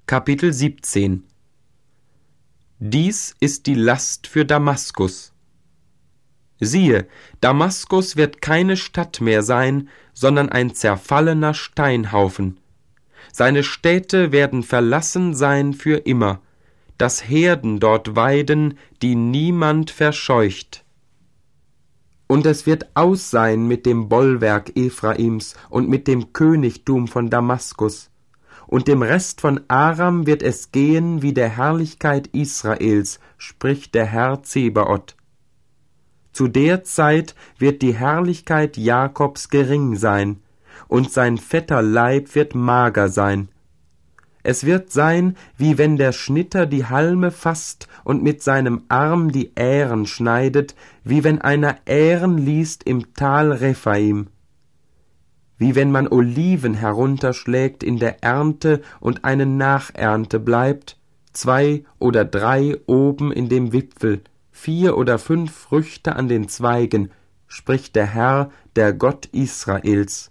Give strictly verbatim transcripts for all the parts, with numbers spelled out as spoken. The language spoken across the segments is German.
Kapitel siebzehn. Dies ist die Last für Damaskus. Siehe, Damaskus wird keine Stadt mehr sein, sondern ein zerfallener Steinhaufen. Seine Städte werden verlassen sein für immer, dass Herden dort weiden, die niemand verscheucht. Und es wird aus sein mit dem Bollwerk Ephraims und mit dem Königtum von Damaskus. Und dem Rest von Aram wird es gehen wie der Herrlichkeit Israels, spricht der Herr Zebaoth. Zu der Zeit wird die Herrlichkeit Jakobs gering sein, und sein fetter Leib wird mager sein. Es wird sein, wie wenn der Schnitter die Halme fasst und mit seinem Arm die Ähren schneidet, wie wenn einer Ähren liest im Tal Rephaim. Wie wenn man Oliven herunterschlägt in der Ernte und eine Nachernte bleibt, zwei oder drei oben in dem Wipfel, vier oder fünf Früchte an den Zweigen, spricht der Herr, der Gott Israels.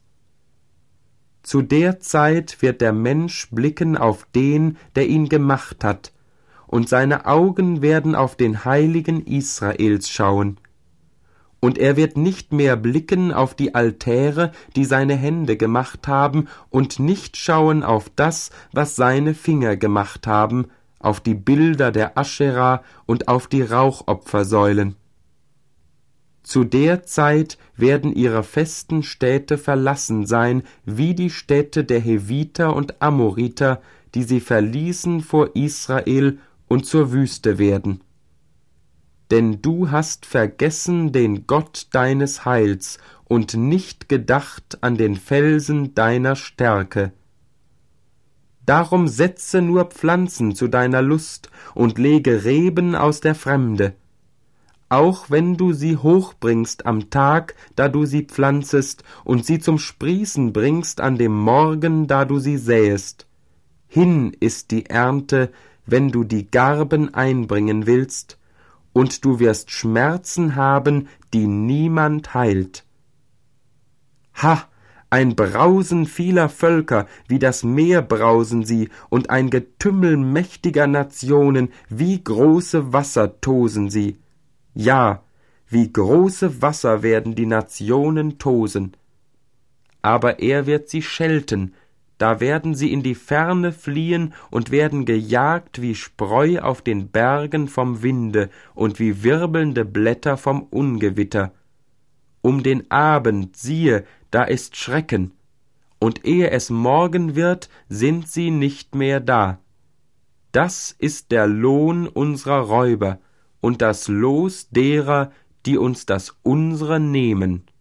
Zu der Zeit wird der Mensch blicken auf den, der ihn gemacht hat, und seine Augen werden auf den Heiligen Israels schauen. Und er wird nicht mehr blicken auf die Altäre, die seine Hände gemacht haben, und nicht schauen auf das, was seine Finger gemacht haben, auf die Bilder der Aschera und auf die Rauchopfersäulen. Zu der Zeit werden ihre festen Städte verlassen sein, wie die Städte der Heviter und Amoriter, die sie verließen vor Israel und zur Wüste werden. Denn du hast vergessen den Gott deines Heils und nicht gedacht an den Felsen deiner Stärke. Darum setze nur Pflanzen zu deiner Lust und lege Reben aus der Fremde. Auch wenn du sie hochbringst am Tag, da du sie pflanzest, und sie zum Sprießen bringst an dem Morgen, da du sie sähest. Hin ist die Ernte, wenn du die Garben einbringen willst, und du wirst Schmerzen haben, die niemand heilt. Ha! Ein Brausen vieler Völker, wie das Meer brausen sie, und ein Getümmel mächtiger Nationen, wie große Wasser tosen sie. Ja, wie große Wasser werden die Nationen tosen. Aber er wird sie schelten, da werden sie in die Ferne fliehen und werden gejagt wie Spreu auf den Bergen vom Winde und wie wirbelnde Blätter vom Ungewitter. Um den Abend, siehe, da ist Schrecken, und ehe es Morgen wird, sind sie nicht mehr da. Das ist der Lohn unserer Räuber und das Los derer, die uns das Unsere nehmen.